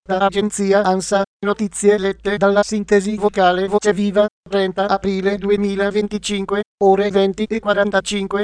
Da agenzia ANSA, notizie lette dalla sintesi vocale Voce Viva, 30 aprile 2025, ore 20:45.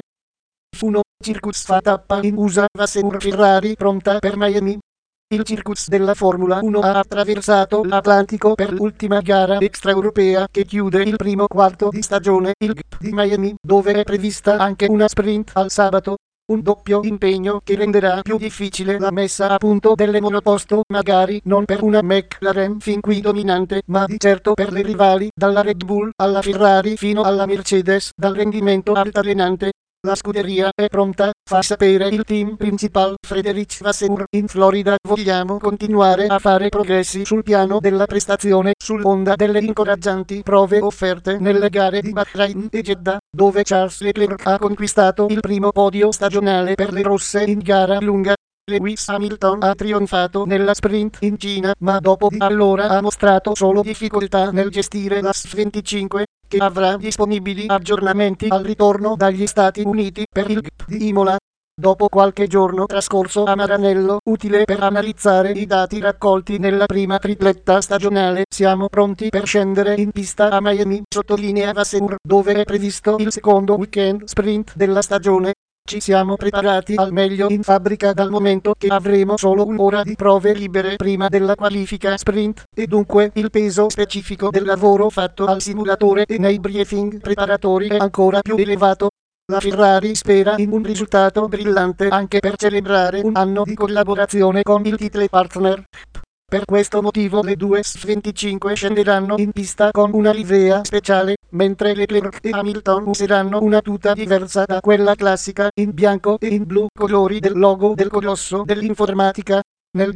1. Circus fa tappa in USA, Vasseur Ferrari pronta per Miami. Il Circus della Formula 1 ha attraversato l'Atlantico per l'ultima gara extraeuropea che chiude il primo quarto di stagione, il GP di Miami, dove è prevista anche una sprint al sabato. Un doppio impegno che renderà più difficile la messa a punto delle monoposto, magari non per una McLaren fin qui dominante, ma di certo per le rivali, dalla Red Bull alla Ferrari fino alla Mercedes, dal rendimento altalenante. La scuderia è pronta, fa sapere il team principal Frederic Vasseur in Florida. Vogliamo continuare a fare progressi sul piano della prestazione sull'onda delle incoraggianti prove offerte nelle gare di Bahrain e Jeddah, dove Charles Leclerc ha conquistato il primo podio stagionale per le rosse in gara lunga. Lewis Hamilton ha trionfato nella sprint in Cina, ma dopo di allora ha mostrato solo difficoltà nel gestire la S25, che avrà disponibili aggiornamenti al ritorno dagli Stati Uniti per il GP di Imola. Dopo qualche giorno trascorso a Maranello, utile per analizzare i dati raccolti nella prima tripletta stagionale, siamo pronti per scendere in pista a Miami, sottolinea Vasseur, dove è previsto il secondo weekend sprint della stagione. Ci siamo preparati al meglio in fabbrica dal momento che avremo solo un'ora di prove libere prima della qualifica sprint, e dunque il peso specifico del lavoro fatto al simulatore e nei briefing preparatori è ancora più elevato. La Ferrari spera in un risultato brillante anche per celebrare un anno di collaborazione con il title partner. Per questo motivo le due S25 scenderanno in pista con una livrea speciale, mentre Leclerc e Hamilton useranno una tuta diversa da quella classica, in bianco e in blu, colori del logo del colosso dell'informatica. Nel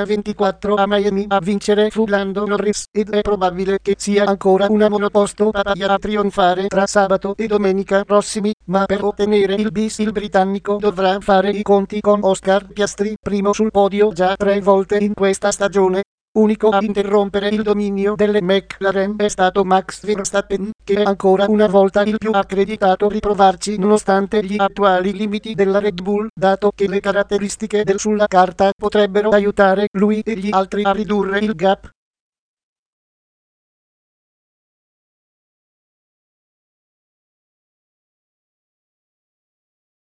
2024 a Miami a vincere fu Lando Norris, ed è probabile che sia ancora una monoposto papaya a trionfare tra sabato e domenica prossimi, ma per ottenere il bis il britannico dovrà fare i conti con Oscar Piastri, primo sul podio già 3 volte in questa stagione. Unico a interrompere il dominio delle McLaren è stato Max Verstappen, che è ancora una volta il più accreditato a riprovarci nonostante gli attuali limiti della Red Bull, dato che le caratteristiche del sulla carta potrebbero aiutare lui e gli altri a ridurre il gap.